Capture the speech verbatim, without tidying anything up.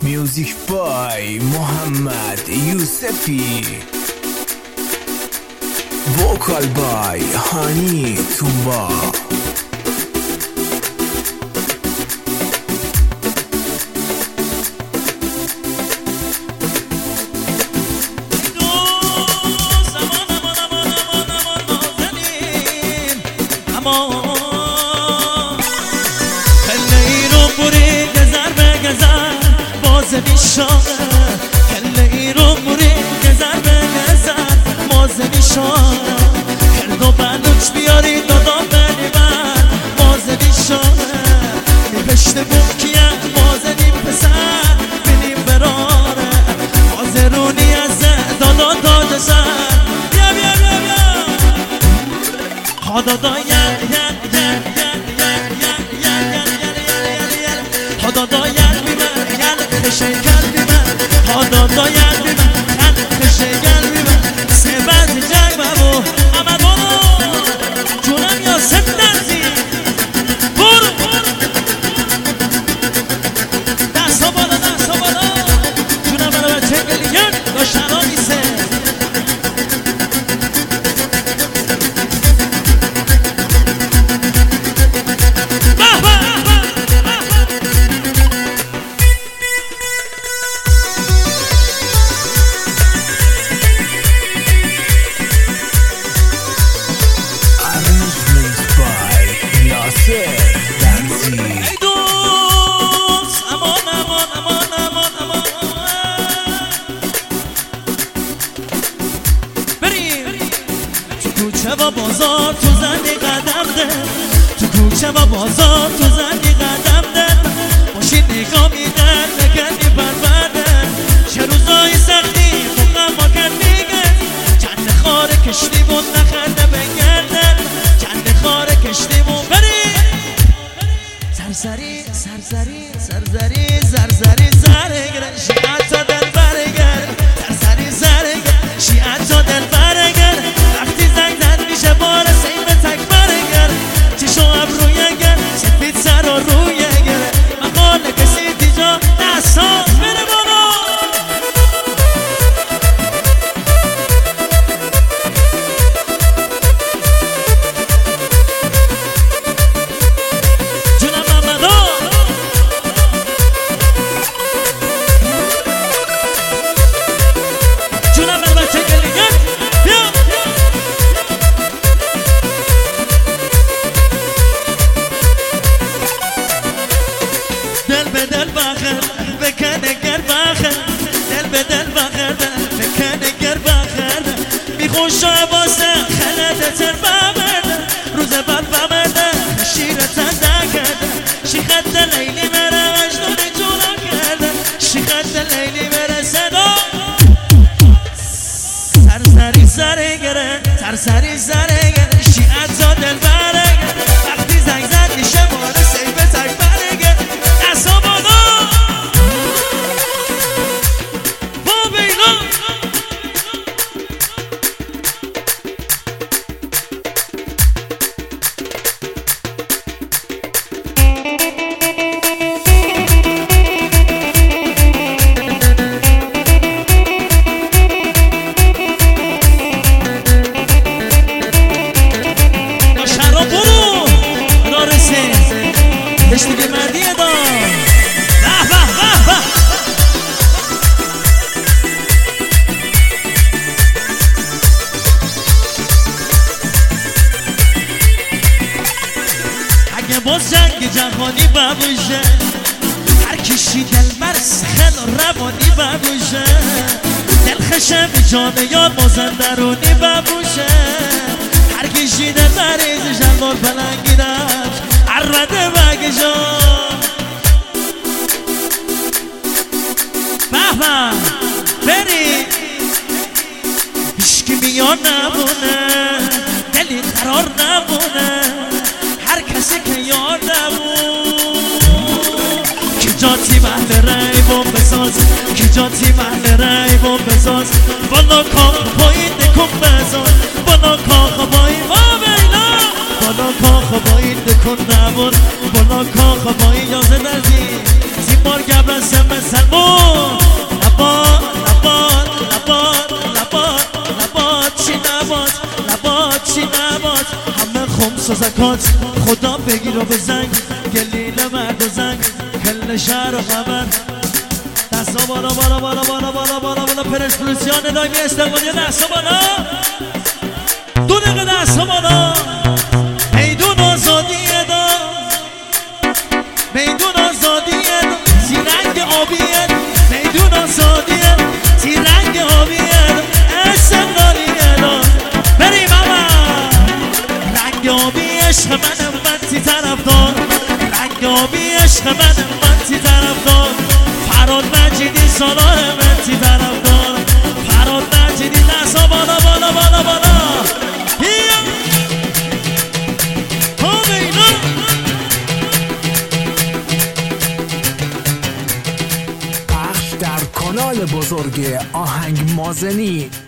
میوزیک بای محمد یوسفی، وکال بای هانی تومبا. کله ای رو موری گذر به گذر مازنی شانه کرد و بلوچ بیاری دادام بلی من مازنی شانه می پشت بوم کیه مازنی پسر بینیم براره مازرونی از دادا داده سر بیا بیا بیا بیا ها دادا یل یل یل یل یل یل یل یل یل ها دادا یل بیمر یل شکر ها دادا یل بیمن قلب شکر بیمن سه بعد جنگ بابو اما بابو جونم یا ست درزی برو دست ها بالا دست ها بالا جونم برو بچه گلیگن داشتن ها میسه کوچه و بازار تو زنی قدم ده تو کوچه و بازار تو زنی قدم ده ماشین نگاه میدن نگردی پرورده چه روزای سختی موقع ما کن میگه چند خاره کشتیمون نخنده بگردن چند خاره کشتیمون بری سرسری سرسری سرسری سرسری زرگره شیعت تا دل برگره سرسری زرگره شیعت تا دل برگره وقتی زنگ زد میشه بار سیم تک برگر چشو ابرویه گر سفید سر و رویه گره مقال کسی دیجا دستا بره بابا جونم محمدا جونم بر بچه گلیگن بیا دل به دل بخر بکنه گر بخر دل به دل بخر بکنه گر بخر میخوشه واسه خلده تر بمرده روز بر بمرده شیره تنده کرده شیخت لیلی مره مجنون جونا کرده شیخت لیلی مره صدا سرسری زره گره سرسری زره گره شیعت تا دل بره وقتی زنگ زد میشه باره سیبه تک برگه دستا بالا با بینا شرا برو نارسه اشتگی مردیه دا به به به به اگه باز جنگ جهانی ببوشه هر کشی دل مرس خل روانی ببوشه دل خشم جانه یاد مازندرونی ببوشه هر کشی دل مریض جنبار پلنگی داشت عرده بگشان بهمن بری هیچکی میان نمونه دلی قرار نمونه هر کسی که یار نمون کی جاتی محل ریبون بساز کی جاتی محل ریبون بساز بالا کاخ پایین نکن بزاز بالا کاخ پایین ما بینا بالا کاخ پایین نکن نمون بالا کاخ پایین یازه نزی زیبار گبرسه مثل مون حواس و زکات خدا بگیر و بزنگ گلیل مرد و زنگ کل شهر و خبر دستا بالا بالا بالا بالا بالا بالا بالا پرسپولیسیان ندایی استقبالی دستا بالا دو دقیقه دستا بالا میدون آزادیه دا میدون آزادیه دا سی رنگ آبیه میدون آزادیه سی رنگ آبیه استقلالیه دا بریم اما رنگ آبی عشق منم من تی طرف دار رنگ آبی عشق منم من تی طرف دار فراد مجیدی سالار من تی طرف دار فراد مجیدی دستا بالا بالا بالا بالا بیا همینا پخش در کانال بزرگ آهنگ مازنی.